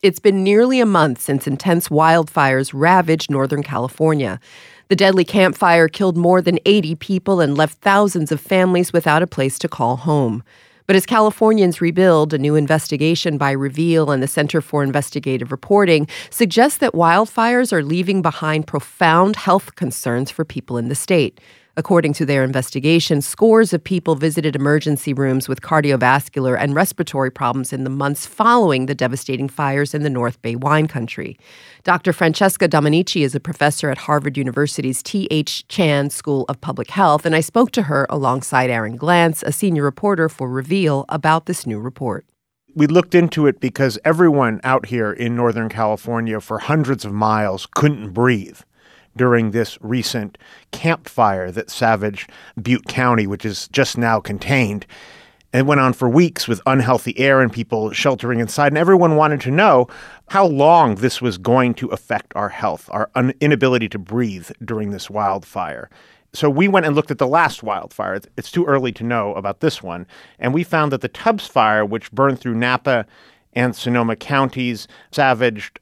It's been nearly a month since intense wildfires ravaged Northern California. The deadly Camp Fire killed more than 80 people and left thousands of families without a place to call home. But as Californians rebuild, a new investigation by Reveal and the Center for Investigative Reporting suggests that wildfires are leaving behind profound health concerns for people in the state. According to their investigation, scores of people visited emergency rooms with cardiovascular and respiratory problems in the months following the devastating fires in the North Bay wine country. Dr. Francesca Dominici is a professor at Harvard University's T.H. Chan School of Public Health, and I spoke to her alongside Aaron Glantz, a senior reporter for Reveal, about this new report. We looked into it because everyone out here in Northern California for hundreds of miles couldn't breathe during this recent Camp Fire that savaged Butte County, which is just now contained. It went on for weeks with unhealthy air and people sheltering inside, and everyone wanted to know how long this was going to affect our health, our inability to breathe during this wildfire. So we went and looked at the last wildfire. It's too early to know about this one. And we found that the Tubbs Fire, which burned through Napa and Sonoma counties, savaged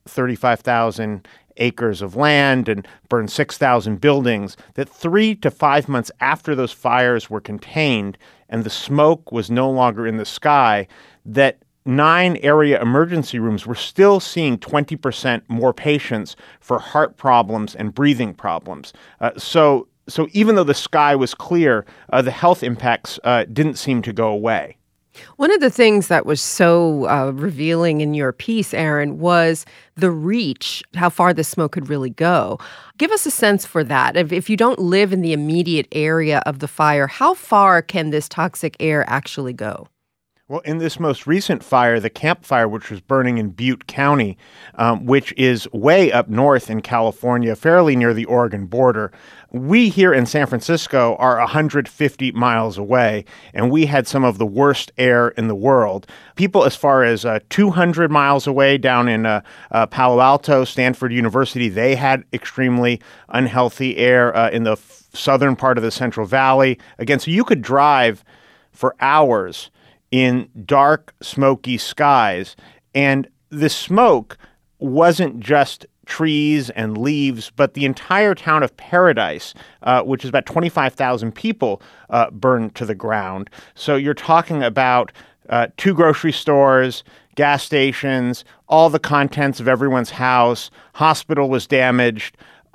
35,000 acres of land and burned 6,000 buildings, that 3 to 5 months after those fires were contained and the smoke was no longer in the sky, that 9 area emergency rooms were still seeing 20% more patients for heart problems and breathing problems. So even though the sky was clear, the health impacts didn't seem to go away. One of the things that was so revealing in your piece, Aaron, was the reach, how far the smoke could really go. Give us a sense for that. If you don't live in the immediate area of the fire, how far can this toxic air actually go? Well, in this most recent fire, the Camp Fire, which was burning in Butte County, which is way up north in California, fairly near the Oregon border, we here in San Francisco are 150 miles away, and we had some of the worst air in the world. People as far as 200 miles away down in Palo Alto, Stanford University, they had extremely unhealthy air in the southern part of the Central Valley. Again, so you could drive for hours in dark, smoky skies. And the smoke wasn't just trees and leaves, but the entire town of Paradise, which is about 25,000 people, burned to the ground. So you're talking about 2 grocery stores, gas stations, all the contents of everyone's house, hospital was damaged.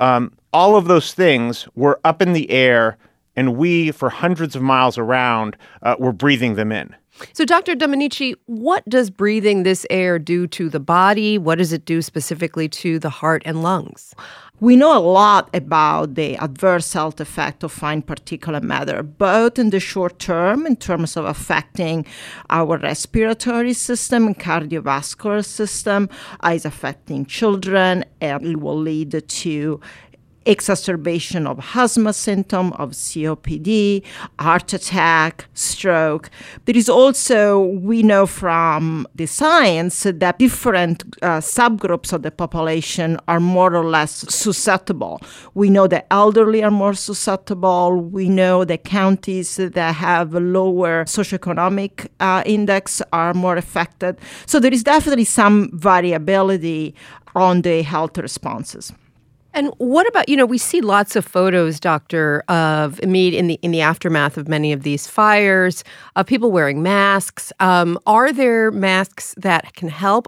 All of those things were up in the air, and we, for hundreds of miles around, were breathing them in. So, Dr. Dominici, what does breathing this air do to the body? What does it do specifically to the heart and lungs? We know a lot about the adverse health effect of fine particulate matter, both in the short term in terms of affecting our respiratory system and cardiovascular system, is affecting children, and it will lead to exacerbation of asthma symptom, of COPD, heart attack, stroke. There is also, we know from the science that different subgroups of the population are more or less susceptible. We know the elderly are more susceptible. We know the counties that have a lower socioeconomic index are more affected. So there is definitely some variability on the health responses. And what about, we see lots of photos, Doctor, of made in the aftermath of many of these fires, of people wearing masks. Are there masks that can help?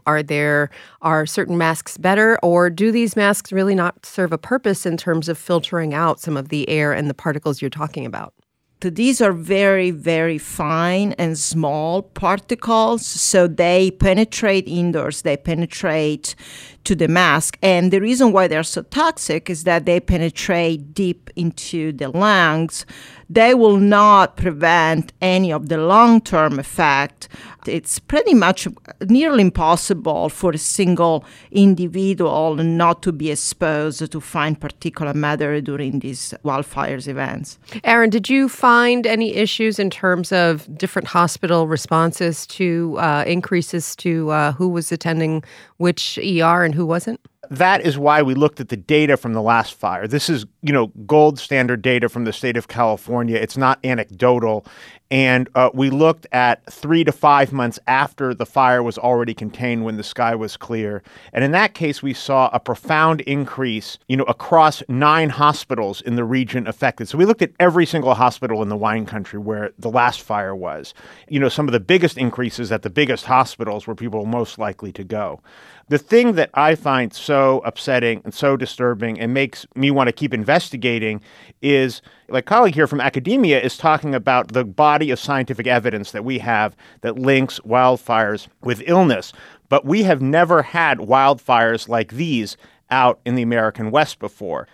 Are certain masks better? Or do these masks really not serve a purpose in terms of filtering out some of the air and the particles you're talking about? These are very, very fine and small particles, so they penetrate indoors, they penetrate to the mask. And the reason why they're so toxic is that they penetrate deep into the lungs. They will not prevent any of the long-term effect. It's pretty much nearly impossible for a single individual not to be exposed to fine particulate matter during these wildfires events. Aaron, did you find any issues in terms of different hospital responses to increases to who was attending which ER and who wasn't? That is why we looked at the data from the last fire. This is, gold standard data from the state of California. It's not anecdotal. And we looked at 3 to 5 months after the fire was already contained when the sky was clear. And in that case, we saw a profound increase, across 9 hospitals in the region affected. So we looked at every single hospital in the wine country where the last fire was. Some of the biggest increases at the biggest hospitals where people were most likely to go. The thing that I find so upsetting and so disturbing and makes me want to keep investigating is, like a colleague here from academia is talking about the body of scientific evidence that we have that links wildfires with illness. But we have never had wildfires like these out in the American West before.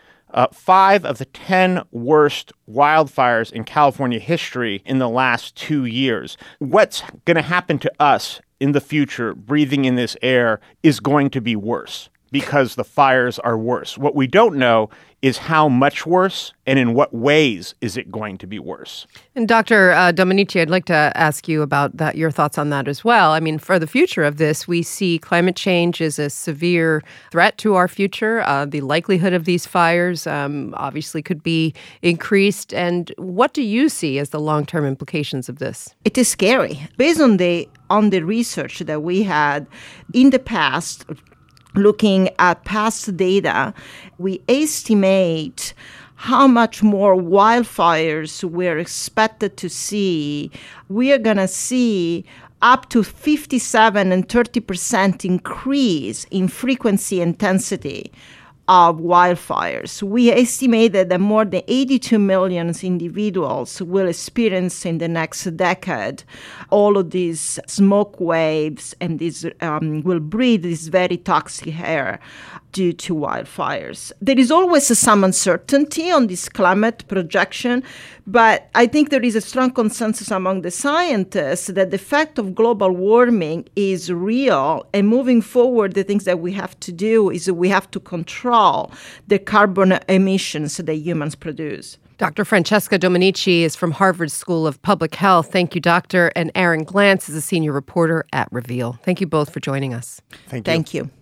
5 of the 10 worst wildfires in California history in the last 2 years. What's going to happen to us in the future breathing in this air is going to be worse because the fires are worse. What we don't know is how much worse and in what ways is it going to be worse. And Dr. Dominici, I'd like to ask you about that, your thoughts on that as well. I mean, for the future of this, we see climate change as a severe threat to our future. The likelihood of these fires obviously could be increased. And what do you see as the long-term implications of this? It is scary. Based on the research that we had in the past, looking at past data, we estimate how much more wildfires we're expected to see. We are going to see up to 57 and 30% increase in frequency intensity of wildfires. We estimated that more than 82 million individuals will experience in the next decade all of these smoke waves and these will breathe this very toxic air due to wildfires. There is always some uncertainty on this climate projection, but I think there is a strong consensus among the scientists that the effect of global warming is real, and moving forward, the things that we have to do is we have to control the carbon emissions that humans produce. Dr. Francesca Dominici is from Harvard School of Public Health. Thank you, Doctor. And Aaron Glantz is a senior reporter at Reveal. Thank you both for joining us. Thank you.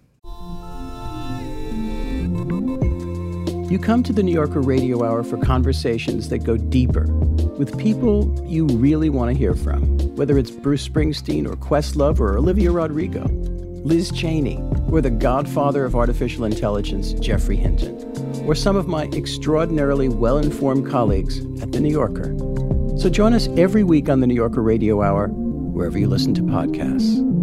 You come to the New Yorker Radio Hour for conversations that go deeper with people you really want to hear from, whether it's Bruce Springsteen or Questlove or Olivia Rodrigo, Liz Cheney, or the godfather of artificial intelligence, Geoffrey Hinton, or some of my extraordinarily well-informed colleagues at The New Yorker. So join us every week on the New Yorker Radio Hour, wherever you listen to podcasts.